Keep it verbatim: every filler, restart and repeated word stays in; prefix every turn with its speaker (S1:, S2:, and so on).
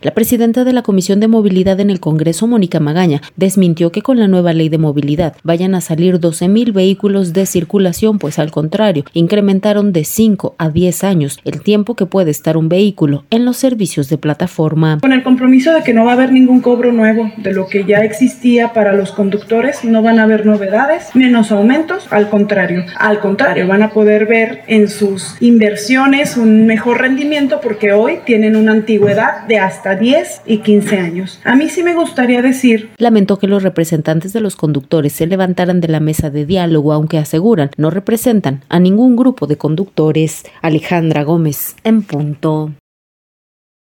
S1: La presidenta de la Comisión de Movilidad en el Congreso, Mónica Magaña, desmintió que con la nueva ley de movilidad vayan a salir doce mil vehículos de circulación, pues al contrario, incrementaron de cinco a diez años el tiempo que puede estar un vehículo en los servicios de plataforma.
S2: Con el compromiso de que no va a haber ningún cobro nuevo de lo que ya existía para los conductores, no van a haber novedades, menos aumentos, al contrario, al contrario, van a poder ver en sus inversiones un mejor rendimiento porque hoy tienen una antigüedad de hasta diez y quince años. A mí sí me gustaría decir...
S1: Lamentó que los representantes de los conductores se levantaran de la mesa de diálogo, aunque aseguran no representan a ningún grupo de conductores. Alejandra Gómez, en punto.